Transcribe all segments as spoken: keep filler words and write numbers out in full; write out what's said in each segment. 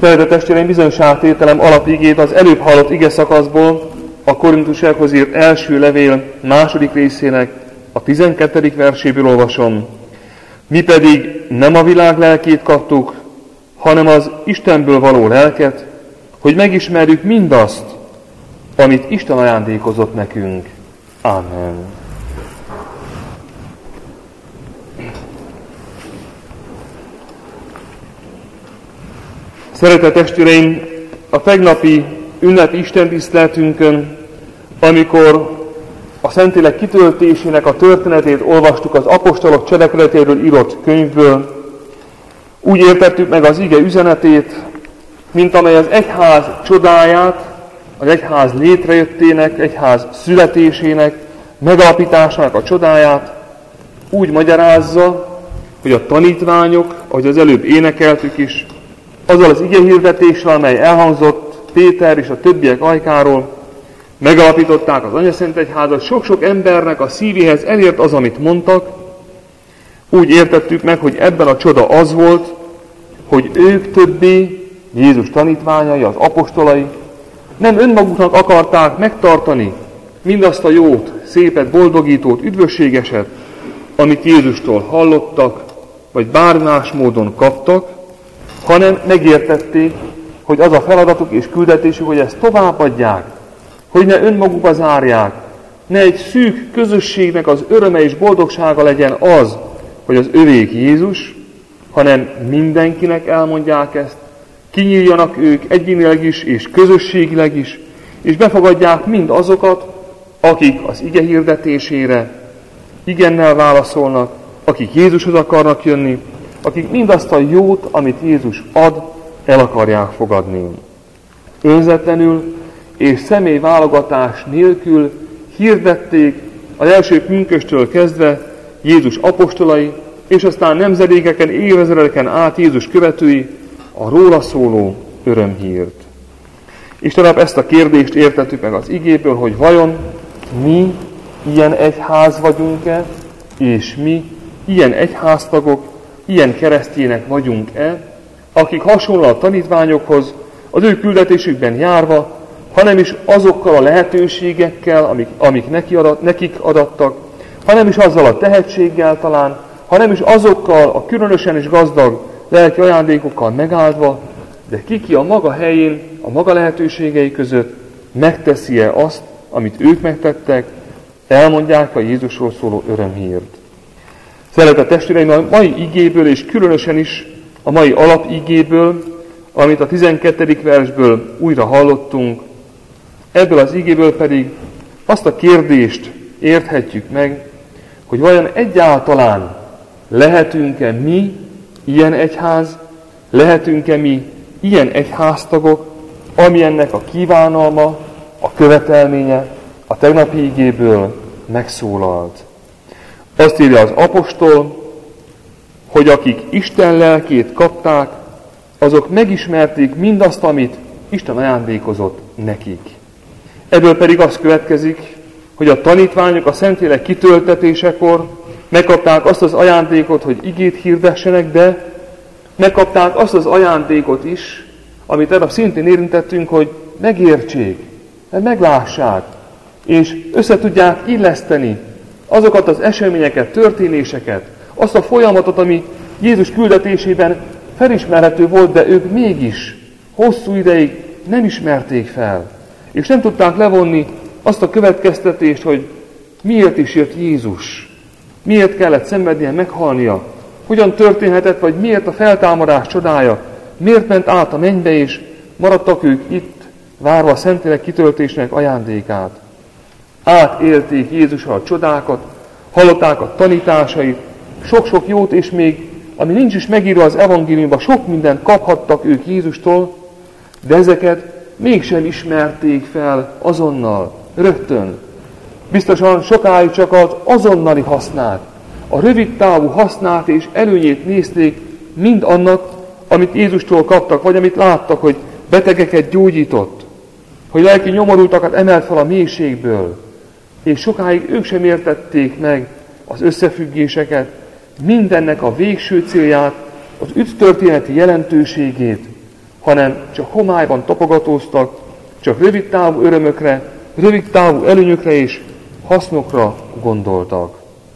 Szeretett testvéreim, bizonyos áttételem alapigét az előbb hallott ige szakaszból, a Korintusiakhoz írt első levél második részének a tizenkettedik verséből olvasom. Mi pedig nem a világ lelkét kaptuk, hanem az Istenből való lelket, hogy megismerjük mindazt, amit Isten ajándékozott nekünk. Amen. Szeretett testvéreim, a tegnapi ünnepi istentiszteletünkön, amikor a Szentlélek kitöltésének a történetét olvastuk az apostolok cselekedetéről írott könyvből, úgy értettük meg az ige üzenetét, mint amely az egyház csodáját, az egyház létrejöttének, egyház születésének, megalapításának a csodáját úgy magyarázza, hogy a tanítványok, ahogy az előbb énekeltük is, azzal az igehirdetéssel, amely elhangzott Péter és a többiek ajkáról, megalapították az Anyaszent Egyházat, sok-sok embernek a szívéhez elért az, amit mondtak. Úgy értettük meg, hogy ebben a csoda az volt, hogy ők többé, Jézus tanítványai, az apostolai, nem önmaguknak akarták megtartani mindazt a jót, szépet, boldogítót, üdvösségeset, amit Jézustól hallottak, vagy bármi más módon kaptak, hanem megértették, hogy az a feladatuk és küldetésük, hogy ezt továbbadják, hogy ne önmagukba zárják, ne egy szűk közösségnek az öröme és boldogsága legyen az, hogy az övék Jézus, hanem mindenkinek elmondják ezt, kinyíljanak ők egyénileg is és közösségileg is, és befogadják mind azokat, akik az ige hirdetésére igennel válaszolnak, akik Jézushoz akarnak jönni, akik mindazt a jót, amit Jézus ad, el akarják fogadni. Önzetlenül és személyválogatás nélkül hirdették az első pünkösttől kezdve Jézus apostolai, és aztán nemzedékeken, évezredeken át Jézus követői a róla szóló örömhírt. Istenap, ezt a kérdést értettük meg az igéből, hogy vajon mi ilyen egyház vagyunk-e, és mi ilyen egyháztagok, ilyen keresztjének vagyunk-e, akik hasonlóan a tanítványokhoz, az ő küldetésükben járva, hanem is azokkal a lehetőségekkel, amik, amik neki adat, nekik adattak, hanem is azzal a tehetséggel talán, hanem is azokkal a különösen és gazdag lelki ajándékokkal megáldva, de kiki a maga helyén, a maga lehetőségei között megteszi-e azt, amit ők megtettek, elmondják a Jézusról szóló örömhírt. Szeretett testvéreim, a mai igéből, és különösen is a mai alapigéből, amit a tizenkettedik versből újra hallottunk, ebből az igéből pedig azt a kérdést érthetjük meg, hogy vajon egyáltalán lehetünk-e mi ilyen egyház, lehetünk-e mi ilyen egyháztagok, ami ennek a kívánalma, a követelménye a tegnapi igéből megszólalt. Azt írja az apostol, hogy akik Isten lelkét kapták, azok megismerték mindazt, amit Isten ajándékozott nekik. Ebből pedig az következik, hogy a tanítványok a Szentlélek kitöltetésekor megkapták azt az ajándékot, hogy igét hirdessenek, de megkapták azt az ajándékot is, amit erre szintén érintettünk, hogy megértsék, meglássák, és összetudják illeszteni azokat az eseményeket, történéseket, azt a folyamatot, ami Jézus küldetésében felismerhető volt, de ők mégis hosszú ideig nem ismerték fel, és nem tudták levonni azt a következtetést, hogy miért is jött Jézus, miért kellett szenvednie, meghalnia, hogyan történhetett, vagy miért a feltámadás csodája, miért ment át a mennybe, és maradtak ők itt, várva a Szentlélek kitöltésnek ajándékát. Átélték Jézussal a csodákat, hallották a tanításait, sok-sok jót, és még, ami nincs is megírva az evangéliumban, sok mindent kaphattak ők Jézustól, de ezeket mégsem ismerték fel azonnal, rögtön. Biztosan sokáig csak az azonnali hasznát, a rövid távú hasznát és előnyét nézték mind annak, amit Jézustól kaptak, vagy amit láttak, hogy betegeket gyógyított, hogy lelki nyomorultakat emelt fel a mélységből, és sokáig ők sem értették meg az összefüggéseket, mindennek a végső célját, az üdvtörténeti jelentőségét, hanem csak homályban tapogatóztak, csak rövid távú örömökre, rövid távú előnyökre és hasznokra gondoltak.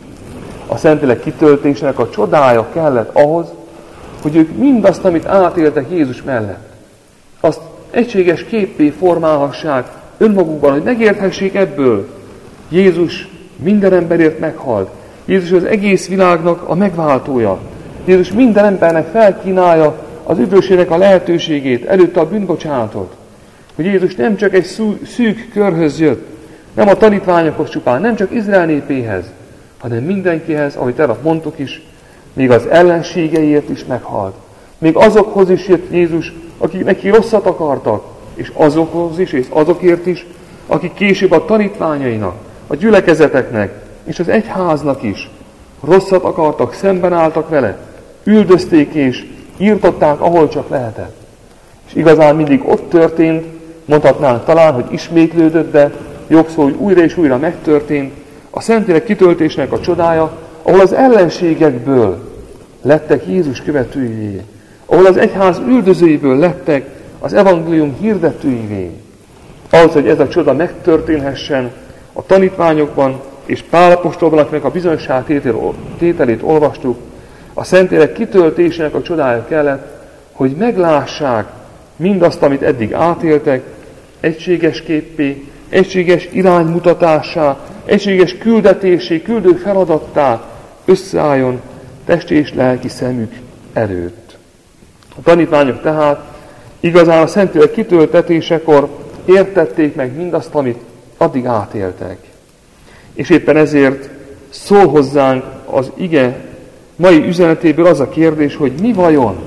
A Szentlélek kitöltésének a csodája kellett ahhoz, hogy ők mindazt, amit átéltek Jézus mellett, azt egységes képpé formálhassák önmagukban, hogy megérthessék ebből. Jézus minden emberért meghalt. Jézus az egész világnak a megváltója. Jézus minden embernek felkínálja az üdvösségnek a lehetőségét, előtte a bűnbocsánatot. Hogy Jézus nem csak egy szűk körhöz jött, nem a tanítványokhoz csupán, nem csak Izrael népéhez, hanem mindenkihez, ahogy tegnap mondtuk is, még az ellenségeiért is meghalt. Még azokhoz is jött Jézus, akik neki rosszat akartak, és azokhoz is, és azokért is, akik később a tanítványainak, a gyülekezeteknek, és az egyháznak is rosszat akartak, szemben álltak vele, üldözték és írtották, ahol csak lehetett. És igazán mindig ott történt, mondhatnánk talán, hogy ismétlődött, de jobb szó, hogy újra és újra megtörtént, a Szentlélek kitöltésnek a csodája, ahol az ellenségekből lettek Jézus követőivé, ahol az egyház üldözőiből lettek az evangélium hirdetőivé. Ahhoz, hogy ez a csoda megtörténhessen, a tanítványokban és Pál apostolban, akinek a bizonyság tételét olvastuk, a Szentlélek kitöltésének a csodája kellett, hogy meglássák mindazt, amit eddig átéltek, egységes képpé, egységes iránymutatássá, egységes küldetésé, küldő feladattá összeálljon testi és lelki szemük előtt. A tanítványok tehát igazán a Szentlélek kitöltetésekor értették meg mindazt, amit addig átéltek. És éppen ezért szól hozzánk az ige mai üzenetéből az a kérdés, hogy mi vajon?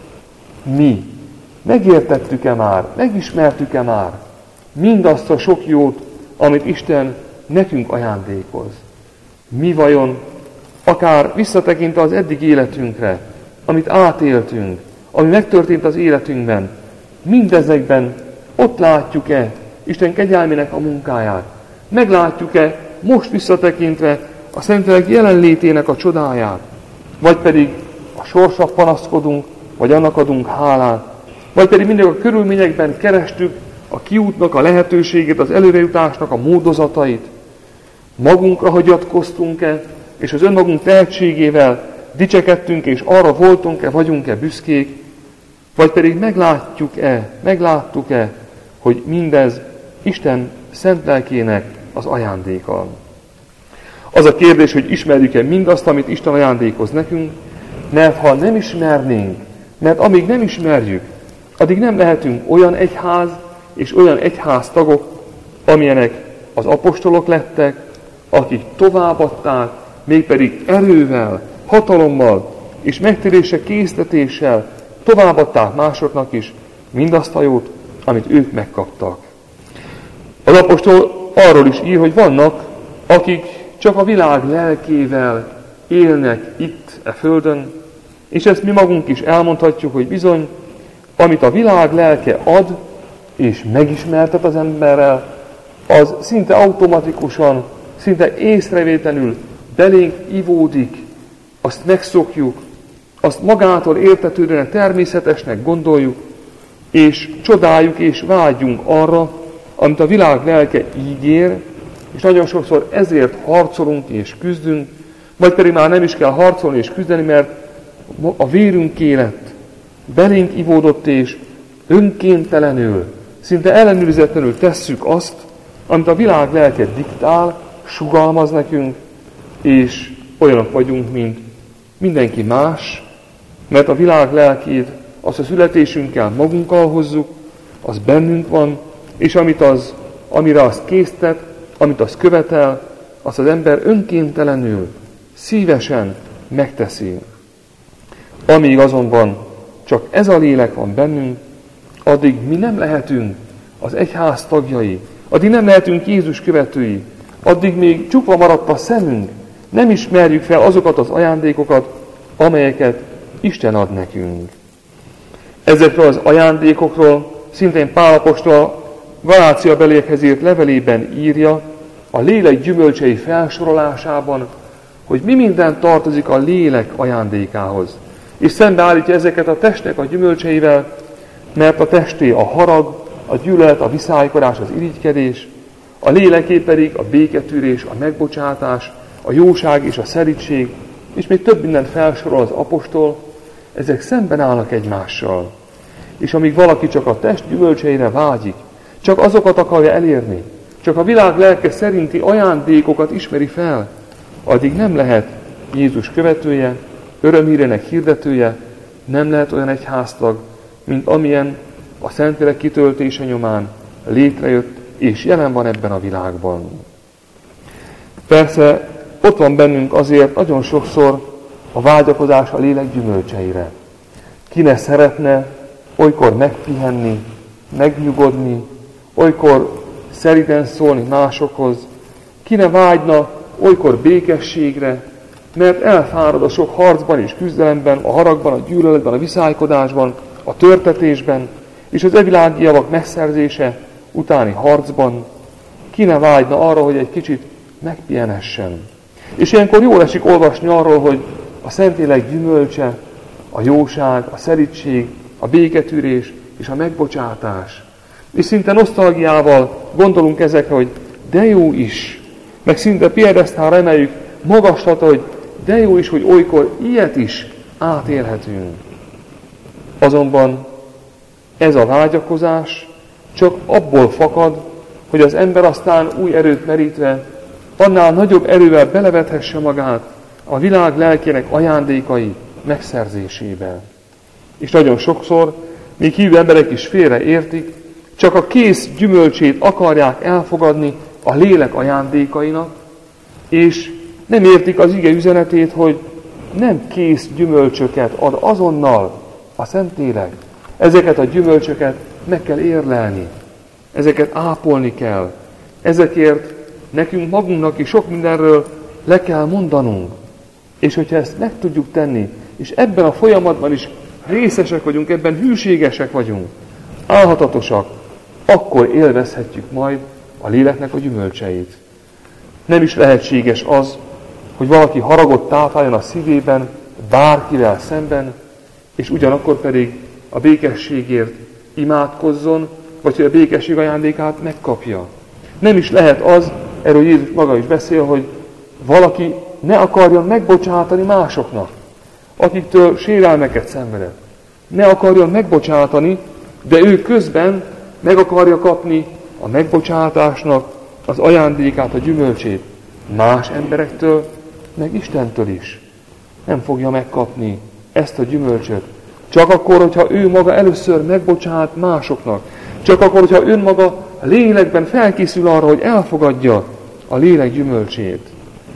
Mi? Megértettük-e már? Megismertük-e már mindazt a sok jót, amit Isten nekünk ajándékoz? Mi vajon, akár visszatekintve az eddig életünkre, amit átéltünk, ami megtörtént az életünkben, mindezekben ott látjuk-e Isten kegyelmének a munkáját? Meglátjuk-e most visszatekintve a Szentlélek jelenlétének a csodáját? Vagy pedig a sorsra panaszkodunk, vagy annak adunk hálát? Vagy pedig mindig a körülményekben kerestük a kiútnak a lehetőségét, az előrejutásnak a módozatait? Magunkra hagyatkoztunk-e, és az önmagunk tehetségével dicsekedtünk, és arra voltunk-e, vagyunk-e büszkék? Vagy pedig meglátjuk-e, megláttuk-e, hogy mindez Isten szent lelkének az ajándéka? Az a kérdés, hogy ismerjük-e mindazt, amit Isten ajándékoz nekünk, mert ha nem ismernénk, mert amíg nem ismerjük, addig nem lehetünk olyan egyház és olyan egyháztagok, amilyenek az apostolok lettek, akik továbbadták, mégpedig erővel, hatalommal és megtérésre késztetéssel továbbadták másoknak is mindazt a jót, amit ők megkaptak. Az apostol arról is ír, hogy vannak, akik csak a világ lelkével élnek itt, e földön, és ezt mi magunk is elmondhatjuk, hogy bizony, amit a világ lelke ad, és megismertet az emberrel, az szinte automatikusan, szinte észrevétlenül belénk ivódik, azt megszokjuk, azt magától értetődően természetesnek gondoljuk, és csodáljuk és vágyunk arra, amit a világ lelke ígér, és nagyon sokszor ezért harcolunk és küzdünk, vagy pedig már nem is kell harcolni és küzdeni, mert a vérünk élet belénk ivódott, és önkéntelenül, szinte ellenőrizetlenül tesszük azt, amit a világ lelke diktál, sugalmaz nekünk, és olyanok vagyunk, mint mindenki más, mert a világ lelkét azt a születésünkkel magunkkal hozzuk, az bennünk van, és amit az, amire azt késztet, amit az követel, azt az ember önkéntelenül, szívesen megteszi. Amíg azonban csak ez a lélek van bennünk, addig mi nem lehetünk az egyház tagjai, addig nem lehetünk Jézus követői, addig még csukva maradt a szemünk, nem ismerjük fel azokat az ajándékokat, amelyeket Isten ad nekünk. Ezekről az ajándékokról szintén Pál apostol Galácia beliekhez írt levelében írja, a lélek gyümölcsei felsorolásában, hogy mi minden tartozik a lélek ajándékához. És szembeállítja ezeket a testnek a gyümölcseivel, mert a testé a harag, a gyűlölet, a viszálykodás, az irigykedés, a léleké pedig a béketűrés, a megbocsátás, a jóság és a szelídség, és még több mindent felsorol az apostol, ezek szemben állnak egymással. És amíg valaki csak a test gyümölcseire vágyik, csak azokat akarja elérni, csak a világ lelke szerinti ajándékokat ismeri fel, addig nem lehet Jézus követője, örömhírének hirdetője, nem lehet olyan egyháztag, mint amilyen a Szentlélek kitöltése nyomán létrejött és jelen van ebben a világban. Persze ott van bennünk azért nagyon sokszor a vágyakozás a lélek gyümölcseire. Ki ne szeretne olykor megpihenni, megnyugodni, olykor szeriden szólni másokhoz, ki ne vágyna olykor békességre, mert elfárad a sok harcban és küzdelemben, a haragban, a gyűlöletben, a viszálykodásban, a törtetésben, és az evilági javak megszerzése utáni harcban, ki ne vágyna arra, hogy egy kicsit megpihenessen. És ilyenkor jól esik olvasni arról, hogy a Szentlélek gyümölcse, a jóság, a szelídség, a béketűrés és a megbocsátás. És szinte nosztalgiával gondolunk ezekre, hogy de jó is, meg szinte piedesztálra emeljük magaslata, hogy de jó is, hogy olykor ilyet is átélhetünk. Azonban ez a vágyakozás csak abból fakad, hogy az ember aztán új erőt merítve, annál nagyobb erővel belevethesse magát a világ lelkének ajándékai megszerzésébe. És nagyon sokszor, még hívő emberek is félre értik, csak a kész gyümölcsét akarják elfogadni a lélek ajándékainak, és nem értik az ige üzenetét, hogy nem kész gyümölcsöket ad azonnal a Szentlélek. Ezeket a gyümölcsöket meg kell érlelni, ezeket ápolni kell. Ezekért nekünk magunknak is sok mindenről le kell mondanunk. És hogyha ezt meg tudjuk tenni, és ebben a folyamatban is részesek vagyunk, ebben hűségesek vagyunk, álhatatosak, akkor élvezhetjük majd a léleknek a gyümölcseit. Nem is lehetséges az, hogy valaki haragot tápláljon a szívében bárkivel szemben, és ugyanakkor pedig a békességért imádkozzon, vagy hogy a békesség ajándékát megkapja. Nem is lehet az, erről Jézus maga is beszél, hogy valaki ne akarjon megbocsátani másoknak, akiktől sérelmeket szenvedett. Ne akarjon megbocsátani, de ő közben meg akarja kapni a megbocsátásnak az ajándékát, a gyümölcsét más emberektől, meg Istentől is. Nem fogja megkapni ezt a gyümölcsöt. Csak akkor, hogyha ő maga először megbocsát másoknak. Csak akkor, hogyha önmaga lélekben felkészül arra, hogy elfogadja a lélek gyümölcsét.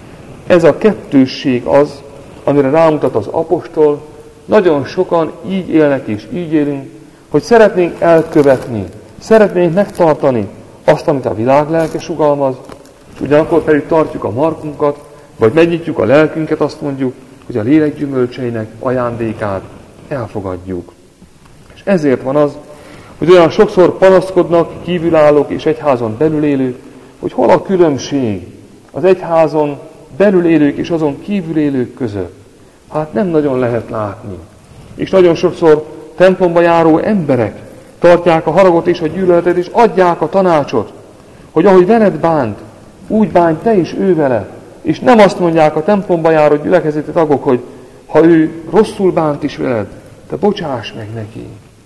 Ez a kettősség az, amire rámutat az apostol. Nagyon sokan így élnek és így élünk, hogy szeretnénk elkövetni, szeretnénk megtartani azt, amit a világ lelke sugalmaz, és ugyanakkor pedig tartjuk a markunkat, vagy megnyitjuk a lelkünket, azt mondjuk, hogy a lélek gyümölcseinek ajándékát elfogadjuk. És ezért van az, hogy olyan sokszor panaszkodnak kívülállók és egyházon belül élők, hogy hol a különbség az egyházon belül élők és azon kívül élők között. Hát nem nagyon lehet látni. És nagyon sokszor templomba járó emberek tartják a haragot és a gyűlöletet, és adják a tanácsot, hogy ahogy veled bánt, úgy bánj te is ő vele. És nem azt mondják a templomba járó gyülekezeti tagok, hogy ha ő rosszul bánt is veled, te bocsáss meg neki.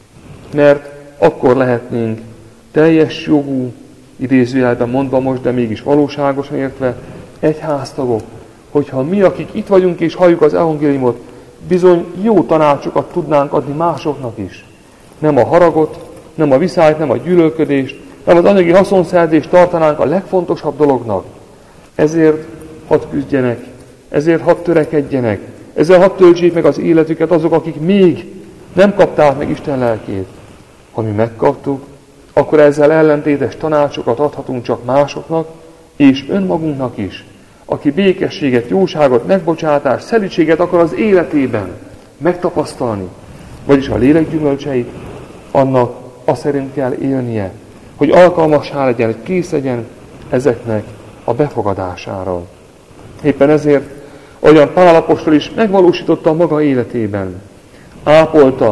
Mert akkor lehetnénk teljes jogú, idézőjelben mondva most, de mégis valóságosan értve, egyháztagok, hogyha mi, akik itt vagyunk és halljuk az evangéliumot, bizony jó tanácsokat tudnánk adni másoknak is. Nem a haragot, nem a viszályt, nem a gyűlölködést, nem az anyagi haszonszerzést tartanánk a legfontosabb dolognak. Ezért hadd küzdjenek, ezért hadd törekedjenek, ezzel hadd töltsék meg az életüket azok, akik még nem kapták meg Isten lelkét. Ha mi megkaptuk, akkor ezzel ellentétes tanácsokat adhatunk csak másoknak, és önmagunknak is, aki békességet, jóságot, megbocsátást, szelídséget akar az életében megtapasztalni, vagyis a lélek gyümölcseit, annak azt szerint kell élnie, hogy alkalmassá legyen, hogy kész legyen ezeknek a befogadására. Éppen ezért, ahogyan Pál apostol is megvalósította a maga életében, ápolta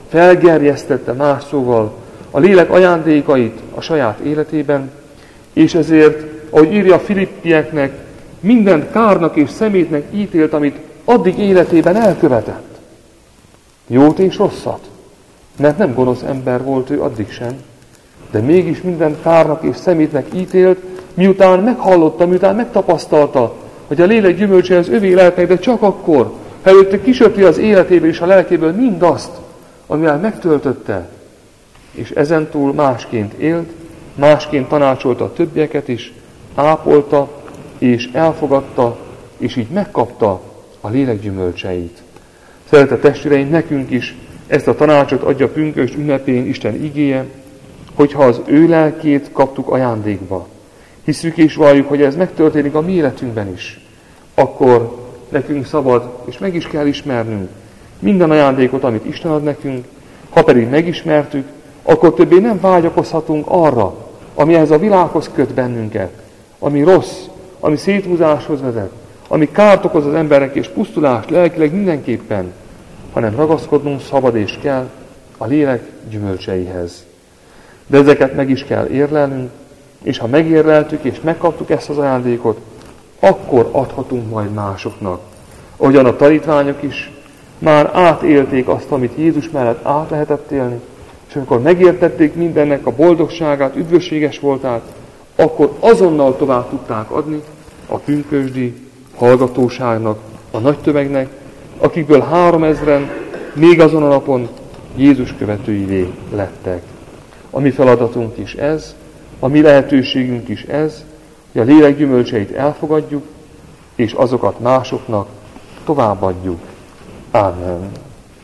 felgerjesztette más szóval a lélek ajándékait a saját életében, és ezért, ahogy írja a Filippieknek, mindent kárnak és szemétnek ítélt, amit addig életében elkövetett. Jót és rosszat, mert nem gonosz ember volt ő addig sem, de mégis mindent kárnak és szemétnek ítélt, miután meghallotta, miután megtapasztalta, hogy a lélek gyümölcse az övé lehetnek, de csak akkor, ha előtte kisöpri az életéből és a lelkéből mindazt, amivel megtöltötte, és ezentúl másként élt, másként tanácsolta a többieket is, ápolta és elfogadta, és így megkapta a lélek gyümölcseit. Szeretett testvéreim, nekünk is ezt a tanácsot adja pünkösd ünnepén Isten igéje, hogyha az ő lelkét kaptuk ajándékba, hiszük és valljuk, hogy ez megtörténik a mi életünkben is, akkor nekünk szabad, és meg is kell ismernünk minden ajándékot, amit Isten ad nekünk, ha pedig megismertük, akkor többé nem vágyakozhatunk arra, ami ehhez a világhoz köt bennünket, ami rossz, ami széthúzáshoz vezet, ami kárt okoz az embernek és pusztulást lelkileg mindenképpen, hanem ragaszkodnunk szabad és kell a lélek gyümölcseihez. De ezeket meg is kell érlelnünk, és ha megérleltük és megkaptuk ezt az ajándékot, akkor adhatunk majd másoknak. Ahogyan a tanítványok is már átélték azt, amit Jézus mellett át lehetett élni, és amikor megértették mindennek a boldogságát, üdvösséges voltát, akkor azonnal tovább tudták adni a pünkösdi hallgatóságnak, a nagy tömegnek, akikből háromezren még azon a napon Jézus követőivé lettek. A mi feladatunk is ez, a mi lehetőségünk is ez, hogy a lélek gyümölcseit elfogadjuk, és azokat másoknak továbbadjuk. Ámen.